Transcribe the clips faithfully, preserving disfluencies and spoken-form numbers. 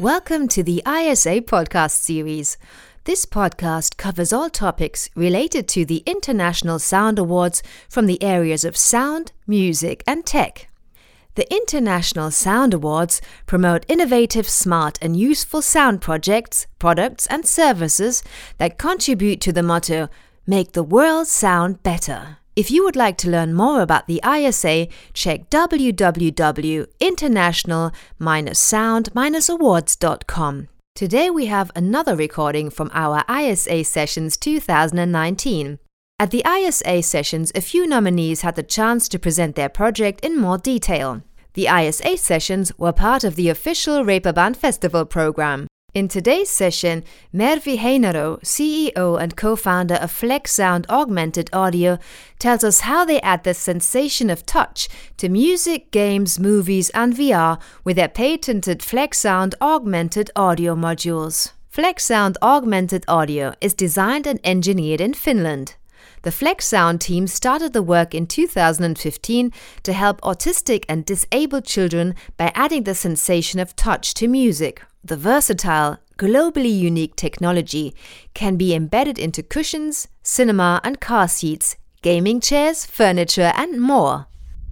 Welcome to the I S A podcast series. This podcast covers all topics related to the International Sound Awards from the areas of sound, music, and tech. The International Sound Awards promote innovative, smart, and useful sound projects, products, and services that contribute to the motto, "Make the world sound better." If you would like to learn more about the I S A, check w w w dot international dash sound dash awards dot com. Today we have another recording from our I S A Sessions two thousand nineteen. At the I S A Sessions, a few nominees had the chance to present their project in more detail. The I S A Sessions were part of the official Reeperbahn Festival program. In today's session, Mervi Heinaro, C E O and co-founder of Flex Sound Augmented Audio, tells us how they add the sensation of touch to music, games, movies and V R with their patented Flex Sound Augmented Audio modules. Flex Sound Augmented Audio is designed and engineered in Finland. The Flex Sound team started the work in two thousand fifteen to help autistic and disabled children by adding the sensation of touch to music. The versatile, globally unique technology can be embedded into cushions, cinema and car seats, gaming chairs, furniture and more.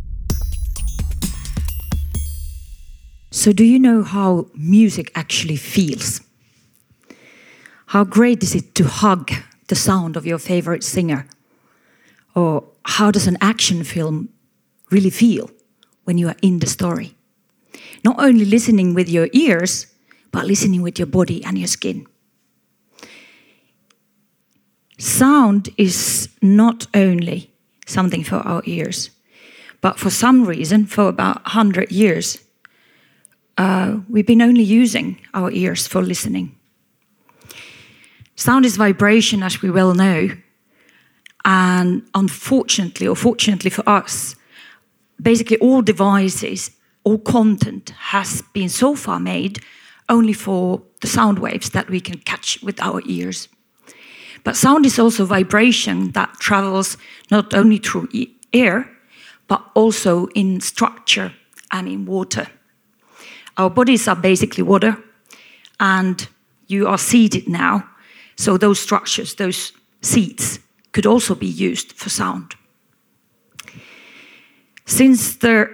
So do you know how music actually feels? How great is it to hug the sound of your favorite singer? Or how does an action film really feel when you are in the story? Not only listening with your ears, but listening with your body and your skin. Sound is not only something for our ears, but for some reason, for about one hundred years, uh, we've been only using our ears for listening. Sound is vibration, as we well know, and unfortunately, or fortunately for us, basically all devices, all content has been so far made only for the sound waves that we can catch with our ears. But sound is also vibration that travels not only through e- air, but also in structure and in water. Our bodies are basically water, and you are seated now, so those structures, those seats, could also be used for sound. Since the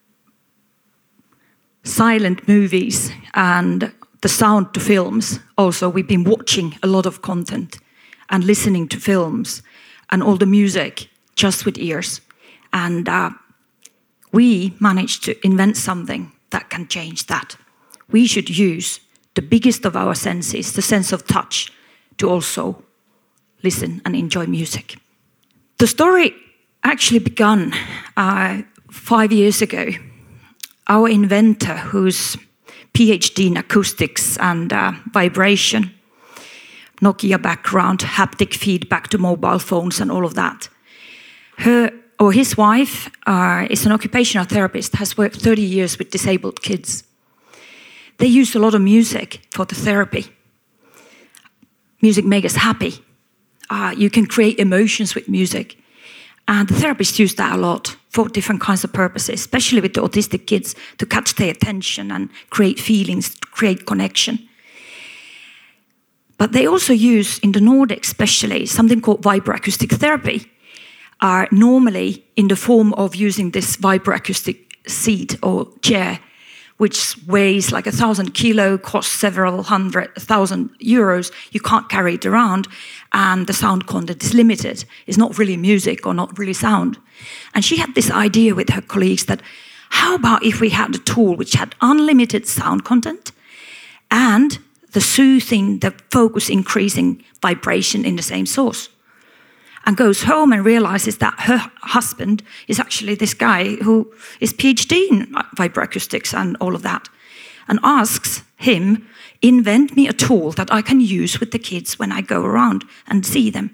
silent movies and the sound to films, also we've been watching a lot of content and listening to films and all the music just with ears. And uh, we managed to invent something that can change that. We should use the biggest of our senses, the sense of touch, to also listen and enjoy music. The story actually began uh, five years ago. Our inventor, who's PhD in acoustics and uh, vibration, Nokia background, haptic feedback to mobile phones and all of that. Her or his wife uh, is an occupational therapist, has worked thirty years with disabled kids. They use a lot of music for the therapy. Music makes us happy. Uh, you can create emotions with music. And the therapists use that a lot for different kinds of purposes, especially with the autistic kids, to catch their attention and create feelings, create connection. But they also use, in the Nordics especially, something called vibroacoustic therapy, are normally in the form of using this vibroacoustic seat or chair, which weighs like a thousand kilo, costs several hundred thousand euros. You can't carry it around, and the sound content is limited. It's not really music or not really sound. And she had this idea with her colleagues that, how about if we had a tool which had unlimited sound content and the soothing, the focus increasing vibration in the same source? And goes home and realizes that her husband is actually this guy who is PhD in vibroacoustics and all of that, and asks him, invent me a tool that I can use with the kids when I go around and see them.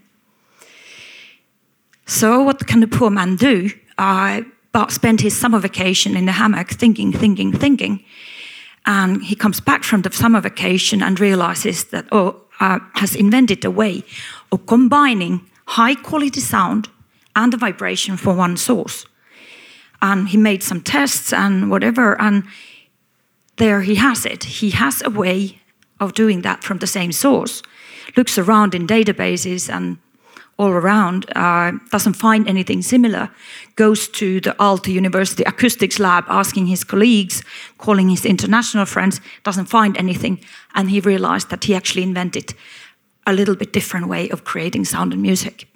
So what can the poor man do? Uh, but spend his summer vacation in the hammock thinking, thinking, thinking. And he comes back from the summer vacation and realizes that, oh, uh, has invented a way of combining high quality sound and the vibration from one source. And he made some tests and whatever, and there he has it. He has a way of doing that from the same source. Looks around in databases and all around, uh, doesn't find anything similar, goes to the Aalto University acoustics lab asking his colleagues, calling his international friends, doesn't find anything, and he realized that he actually invented a little bit different way of creating sound and music.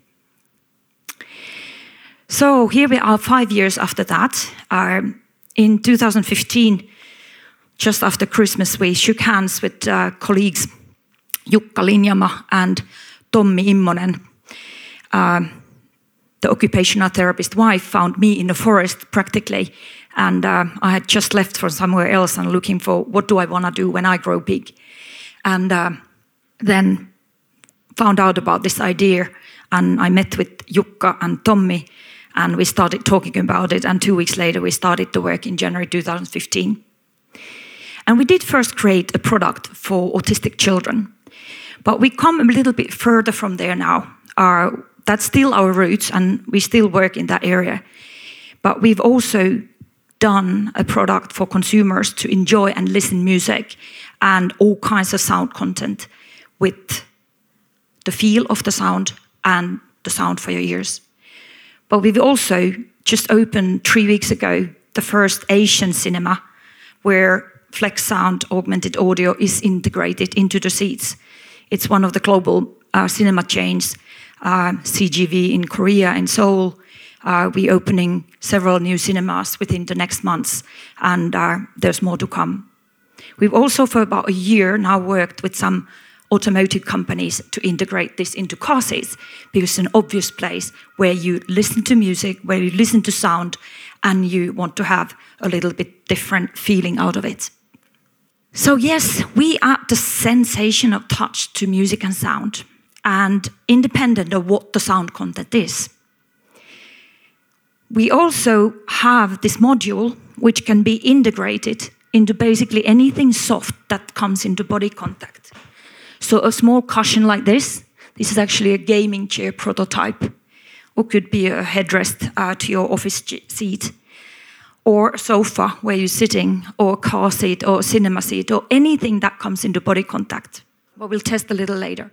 So here we are five years after that. Uh, in two thousand fifteen, just after Christmas, we shook hands with uh, colleagues Jukka Linjama and Tommi Immonen. Uh, the occupational therapist wife found me in the forest practically, and uh, I had just left from somewhere else and looking for what do I want to do when I grow big. And uh, then found out about this idea, and I met with Jukka and Tommi, and we started talking about it, and two weeks later we started to work in January two thousand fifteen. And we did first create a product for autistic children, but we come a little bit further from there now. Our, that's still our roots, and we still work in that area. But we've also done a product for consumers to enjoy and listen music and all kinds of sound content with the feel of the sound and the sound for your ears. But we've also just opened three weeks ago the first Asian cinema where Flex Sound augmented audio is integrated into the seats. It's one of the global uh, cinema chains, uh, C G V in Korea, in Seoul. Uh, we're opening several new cinemas within the next months, and uh, there's more to come. We've also, for about a year now, worked with some automotive companies to integrate this into car seats, because it's an obvious place where you listen to music, where you listen to sound, and you want to have a little bit different feeling out of it. So yes, we add the sensation of touch to music and sound, and independent of what the sound content is. We also have this module which can be integrated into basically anything soft that comes into body contact. So a small cushion like this, this is actually a gaming chair prototype, or could be a headrest uh, to your office seat, or a sofa where you're sitting, or a car seat, or a cinema seat, or anything that comes into body contact. But we'll test a little later.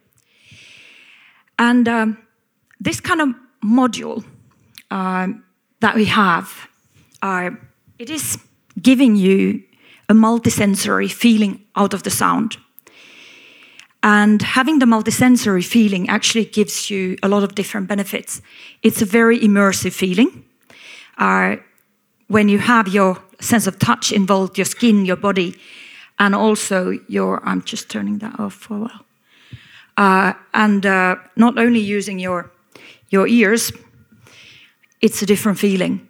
And um, this kind of module um, that we have, uh, it is giving you a multisensory feeling out of the sound. And having the multisensory feeling actually gives you a lot of different benefits. It's a very immersive feeling. Uh, when you have your sense of touch involved, your skin, your body, and also your, I'm just turning that off for a while. Uh, and uh, not only using your, your ears, it's a different feeling.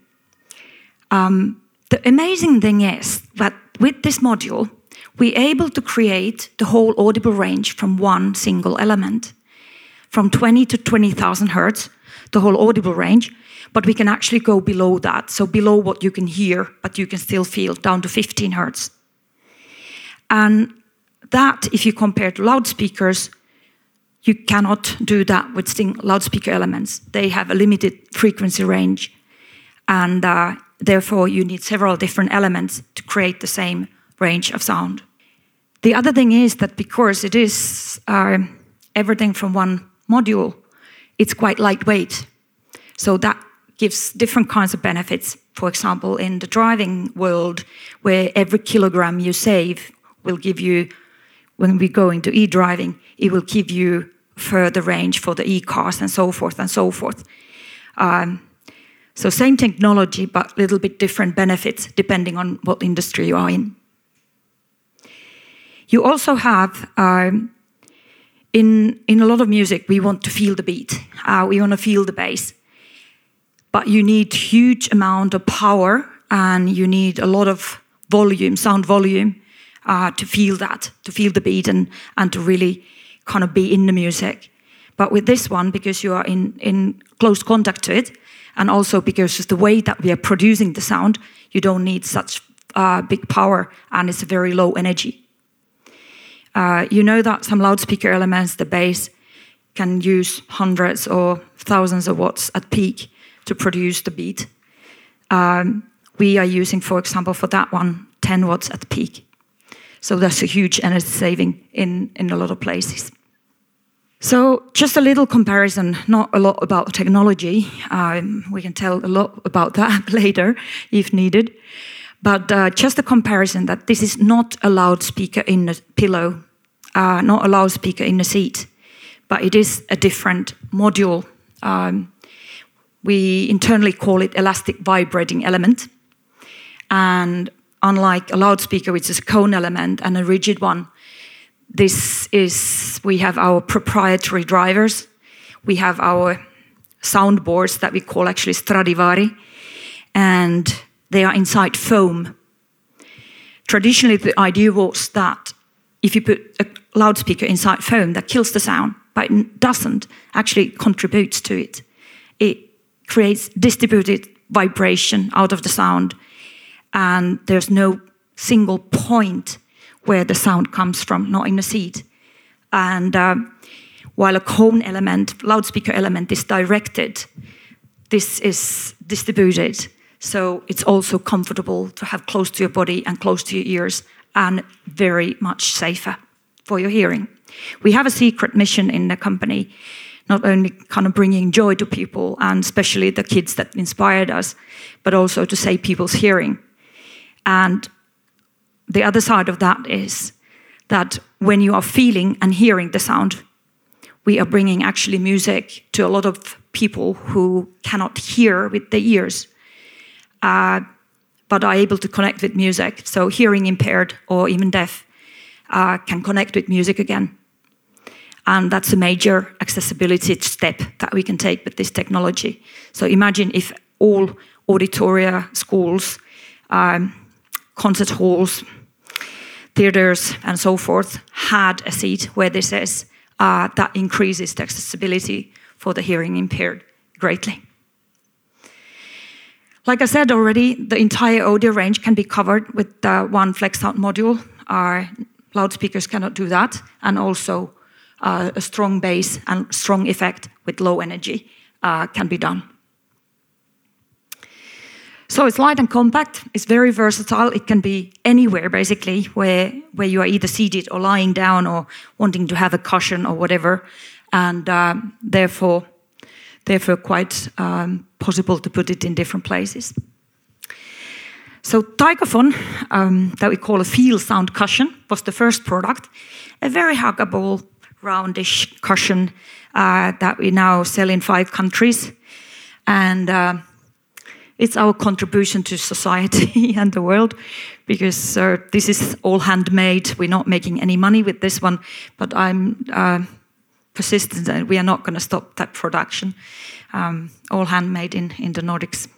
Um, the amazing thing is that with this module, we're able to create the whole audible range from one single element, from twenty to twenty thousand hertz, the whole audible range, but we can actually go below that, so below what you can hear, but you can still feel, down to fifteen hertz. And that, if you compare to loudspeakers, you cannot do that with loudspeaker elements. They have a limited frequency range, and uh, therefore you need several different elements to create the same range of sound. The other thing is that because it is uh, everything from one module, it's quite lightweight. So that gives different kinds of benefits. For example, in the driving world, where every kilogram you save will give you, when we go into e-driving, it will give you further range for the e-cars and so forth and so forth. Um, so same technology, but a little bit different benefits depending on what industry you are in. You also have, um, in, in a lot of music, we want to feel the beat. Uh, we want to feel the bass. But you need huge amount of power, and you need a lot of volume, sound volume, uh, to feel that, to feel the beat and, and to really kind of be in the music. But with this one, because you are in, in close contact to it, and also because it's the way that we are producing the sound, you don't need such uh, big power, and it's a very low energy. Uh, you know that some loudspeaker elements, the bass, can use hundreds or thousands of watts at peak to produce the beat. Um, we are using, for example, for that one, ten watts at peak. So that's a huge energy saving in, in a lot of places. So just a little comparison, not a lot about technology. Um, we can tell a lot about that later if needed. But uh, just a comparison that this is not a loudspeaker in a pillow, uh, not a loudspeaker in a seat, but it is a different module. Um, we internally call it elastic vibrating element. And unlike a loudspeaker, which is a cone element and a rigid one, this is, we have our proprietary drivers. We have our soundboards that we call actually Stradivari, and they are inside foam. Traditionally, the idea was that if you put a loudspeaker inside foam, that kills the sound, but it doesn't, actually contributes to it. It creates distributed vibration out of the sound, and there's no single point where the sound comes from, not in a seat. And uh, while a cone element, loudspeaker element is directed, this is distributed. So it's also comfortable to have close to your body and close to your ears, and very much safer for your hearing. We have a secret mission in the company, not only kind of bringing joy to people, and especially the kids that inspired us, but also to save people's hearing. And the other side of that is that when you are feeling and hearing the sound, we are bringing actually music to a lot of people who cannot hear with their ears, uh, but are able to connect with music. So hearing impaired or even deaf uh, can connect with music again. And that's a major accessibility step that we can take with this technology. So imagine if all auditoria, schools, um, concert halls, theaters, and so forth had a seat where this is, uh, that increases the accessibility for the hearing impaired greatly. Like I said already, the entire audio range can be covered with uh, one FlexSound module. Our loudspeakers cannot do that, and also uh, a strong bass and strong effect with low energy uh, can be done. So it's light and compact, it's very versatile, it can be anywhere basically where, where you are either seated or lying down or wanting to have a cushion or whatever, and uh, therefore, therefore quite um, possible to put it in different places. So Taigaphone, um, that we call a Feel Sound cushion, was the first product, a very huggable, roundish cushion uh, that we now sell in five countries, and uh, it's our contribution to society and the world, because uh, this is all handmade. We're not making any money with this one, but I'm uh, persistent that we are not going to stop that production. Um, all handmade in, in the Nordics.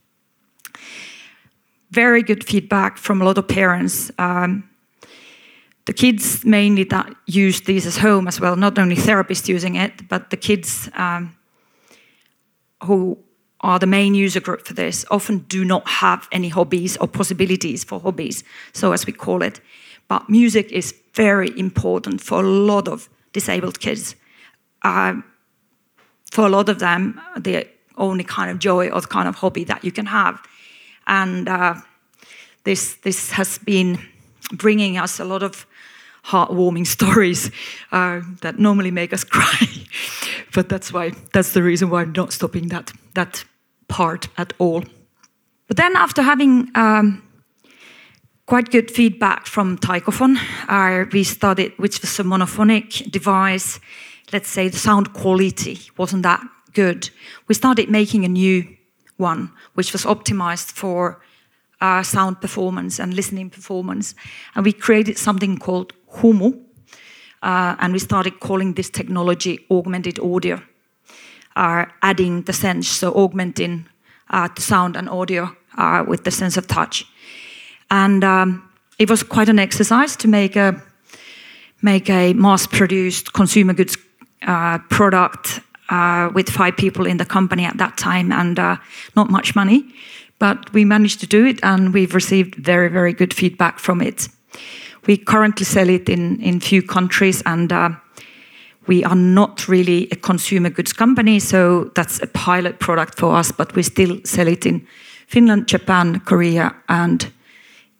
Very good feedback from a lot of parents. Um, the kids mainly that use these at home as well, not only therapists using it, but the kids um, who are the main user group for this, often do not have any hobbies or possibilities for hobbies, so as we call it. But music is very important for a lot of disabled kids. Uh, for a lot of them, the only kind of joy or the kind of hobby that you can have. And uh, this, this has been bringing us a lot of heartwarming stories uh, that normally make us cry. But that's why, that's the reason why I'm not stopping that, that part at all. But then after having um, quite good feedback from Taigaphone, uh, we started, which was a monophonic device. Let's say the sound quality wasn't that good. We started making a new one, which was optimized for uh, sound performance and listening performance. And we created something called Humu, uh, and we started calling this technology augmented audio. Are adding the sense, so augmenting uh, the sound and audio uh, with the sense of touch. And um, it was quite an exercise to make a, make a mass-produced consumer goods uh, product uh, with five people in the company at that time, and uh, not much money. But we managed to do it, and we've received very, very good feedback from it. We currently sell it in, in few countries, and uh, we are not really a consumer goods company, so that's a pilot product for us, but we still sell it in Finland, Japan, Korea, and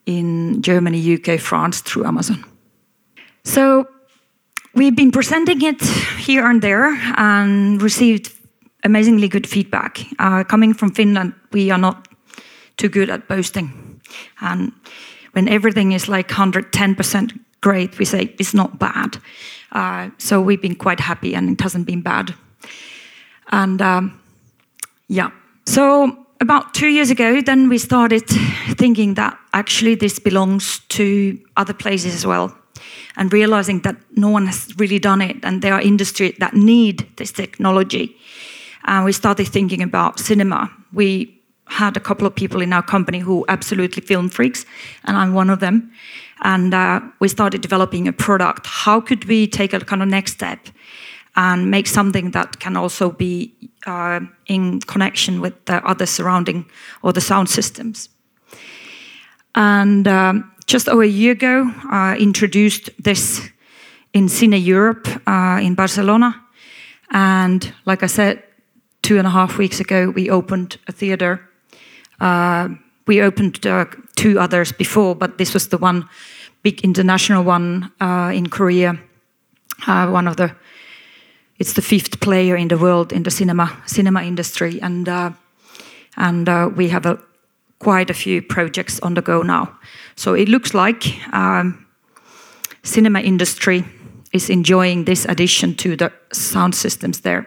in Germany, U K, France through Amazon. So we've been presenting it here and there and received amazingly good feedback. Uh, coming from Finland, we are not too good at boasting. And when everything is like one hundred ten percent great, we say it's not bad. Uh, so we've been quite happy and it hasn't been bad. And um, yeah, so about two years ago, then we started thinking that actually this belongs to other places as well, and realizing that no one has really done it, and there are industries that need this technology. And we started thinking about cinema. We had a couple of people in our company who are absolutely film freaks, and I'm one of them. And uh, we started developing a product. How could we take a kind of next step and make something that can also be uh, in connection with the other surrounding or the sound systems? And um, just over a year ago, I uh, introduced this in Cine Europe uh, in Barcelona. And like I said, two and a half weeks ago, we opened a theater. Uh, we opened uh, two others before, but this was the one big international one uh, in Korea. Uh, one of the, it's the fifth player in the world in the cinema cinema industry, and uh, and uh, we have a, quite a few projects on the go now. So it looks like um, cinema industry is enjoying this addition to the sound systems there.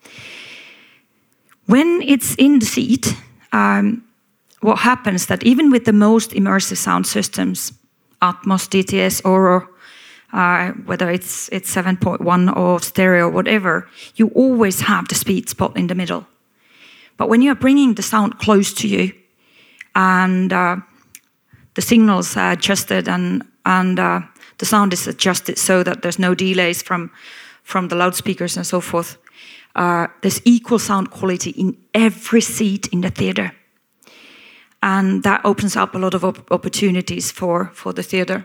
When it's in the seat, um, what happens that even with the most immersive sound systems, Atmos, D T S, Auro, uh, whether it's it's seven point one or stereo or whatever, you always have the sweet spot in the middle. But when you're bringing the sound close to you, and uh, the signals are adjusted and and uh, the sound is adjusted so that there's no delays from from the loudspeakers and so forth, uh, there's equal sound quality in every seat in the theater. And that opens up a lot of op- opportunities for, for the theater.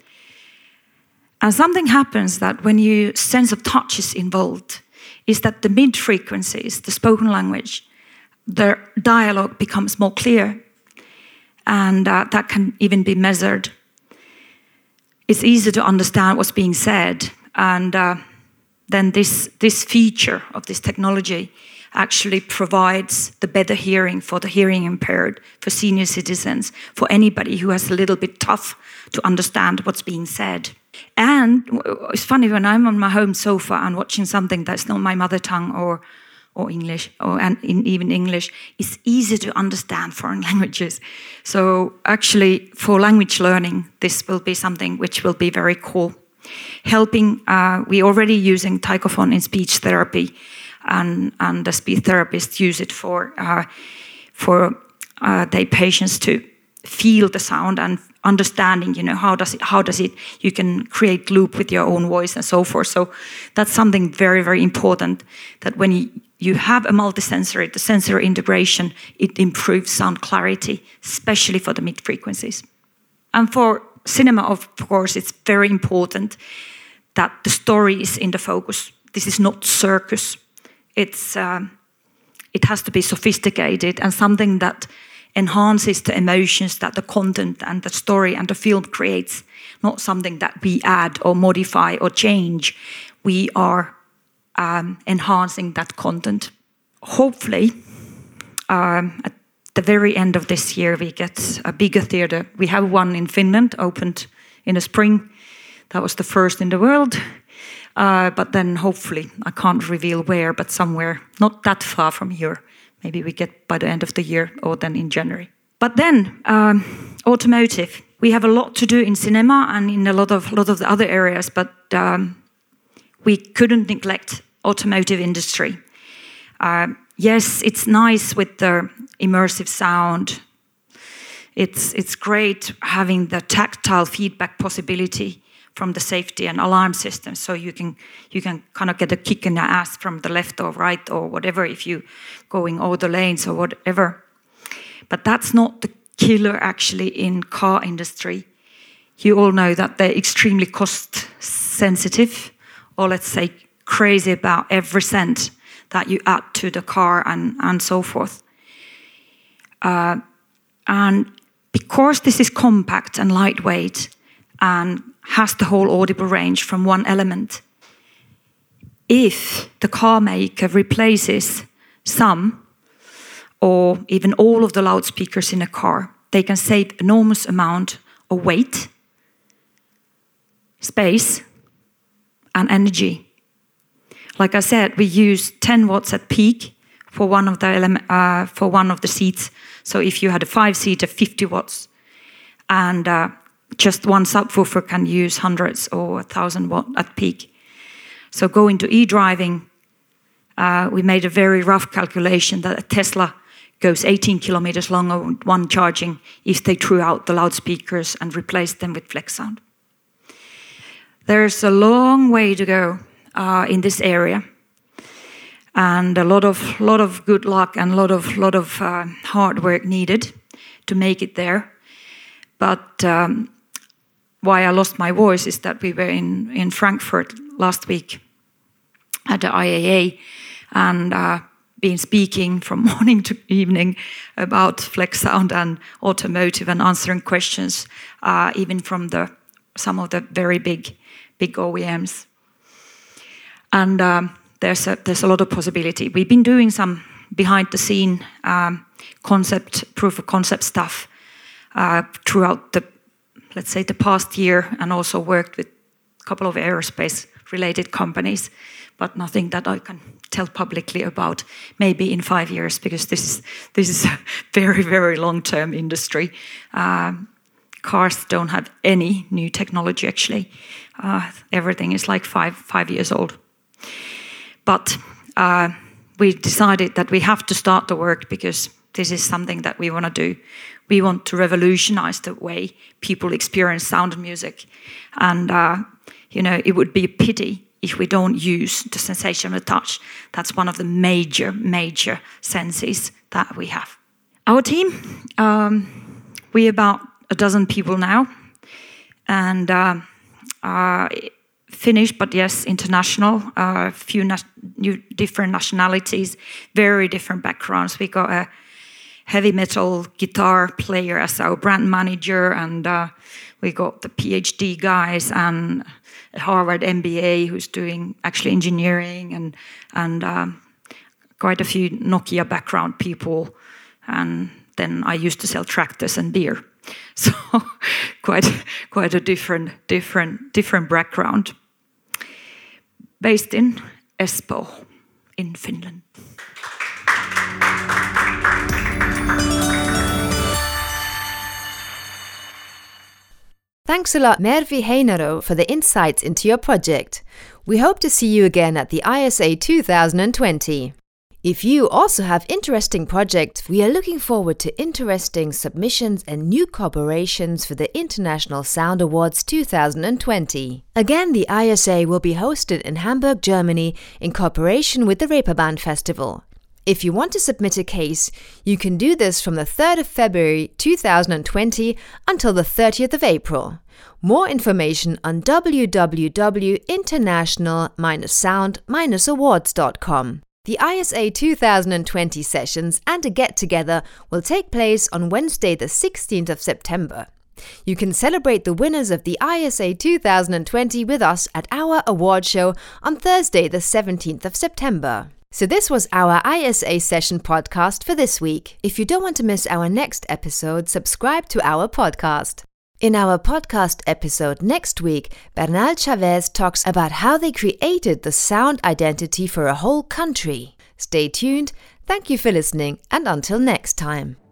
And something happens that when you sense of touch is involved, is that the mid-frequencies, the spoken language, the dialogue becomes more clear. And uh, that can even be measured. It's easy to understand what's being said. And uh, then this, this feature of this technology actually provides the better hearing for the hearing impaired, for senior citizens, for anybody who has a little bit tough to understand what's being said. And it's funny, when I'm on my home sofa and watching something that's not my mother tongue or or English, or and in even English, it's easy to understand foreign languages. So actually, for language learning, this will be something which will be very cool. Helping, uh, we're already using Tycophon in speech therapy, and, and the speech therapists use it for uh, for uh, their patients to feel the sound and understanding, you know, how does it, how does it, you can create loop with your own voice and so forth. So that's something very, very important, that when you, you have a multisensory, the sensory integration, it improves sound clarity, especially for the mid-frequencies. And for cinema, of course, it's very important that the story is in the focus. This is not circus. It's um, it has to be sophisticated and something that enhances the emotions that the content and the story and the film creates, not something that we add or modify or change. We are um, enhancing that content. Hopefully, um, at the very end of this year, we get a bigger theater. We have one in Finland, opened in the spring. That was the first in the world. Uh, but then hopefully, I can't reveal where, but somewhere not that far from here. Maybe we get by the end of the year or then in January. But then, um, automotive. We have a lot to do in cinema and in a lot of lot of the other areas, but um, we couldn't neglect automotive industry. Uh, yes, it's nice with the immersive sound. It's it's great having the tactile feedback possibility from the safety and alarm system, so you can you can kind of get a kick in the ass from the left or right or whatever if you going over the lanes or whatever. But that's not the killer actually in car industry. You all know that they're extremely cost sensitive, or let's say crazy about every cent that you add to the car and, and so forth. Uh, and because this is compact and lightweight and has the whole audible range from one element, if the car maker replaces some or even all of the loudspeakers in a car, they can save enormous amount of weight, space, and energy. Like I said, we use ten watts at peak for one of the ele- uh, for one of the seats. So if you had a five-seater, fifty watts, and uh, just one subwoofer can use hundreds or a thousand watt at peak. So going to e-driving, uh, we made a very rough calculation that a Tesla goes eighteen kilometers longer with one charging if they threw out the loudspeakers and replaced them with flex sound. There's a long way to go uh, in this area, and a lot of lot of good luck and a lot of lot of uh, hard work needed to make it there. But um, why I lost my voice is that we were in in Frankfurt last week at the I A A and uh, been speaking from morning to evening about flex sound and automotive and answering questions, uh, even from the some of the very big big O E Ms. And um, there's a there's a lot of possibility. We've been doing some behind the scene um, concept proof of concept stuff uh, throughout the let's say the past year, and also worked with a couple of aerospace related companies, but nothing that I can tell publicly about. Maybe in five years, because this is this is a very very long term industry. Uh, cars don't have any new technology actually. Uh, everything is like five five years old. But uh, we decided that we have to start the work because this is something that we want to do. We want to revolutionize the way people experience sound and music. And, uh, you know, it would be a pity if we don't use the sensation of touch. That's one of the major, major senses that we have. Our team, um, we're about a dozen people now. And uh, uh, Finnish, but yes, international, a uh, few na- new different nationalities, very different backgrounds. We got a heavy metal guitar player as our brand manager, and uh, we got the PhD guys and a Harvard M B A who's doing actually engineering, and and um, quite a few Nokia background people. And then I used to sell tractors and beer, so quite quite a different different different background. Based in Espoo, in Finland. Thanks a lot, Mervi Heinaro, for the insights into your project. We hope to see you again at the I S A two thousand twenty. If you also have interesting projects, we are looking forward to interesting submissions and new collaborations for the International Sound Awards two thousand twenty. Again, the I S A will be hosted in Hamburg, Germany, in cooperation with the Reeperbahn Festival. If you want to submit a case, you can do this from the third of February two thousand twenty until the thirtieth of April. More information on w w w dot international dash sound dash awards dot com. The I S A two thousand twenty sessions and a get-together will take place on Wednesday the sixteenth of September. You can celebrate the winners of the I S A two thousand twenty with us at our award show on Thursday the seventeenth of September. So this was our I S A Session podcast for this week. If you don't want to miss our next episode, subscribe to our podcast. In our podcast episode next week, Bernal Chavez talks about how they created the sound identity for a whole country. Stay tuned, thank you for listening, and until next time.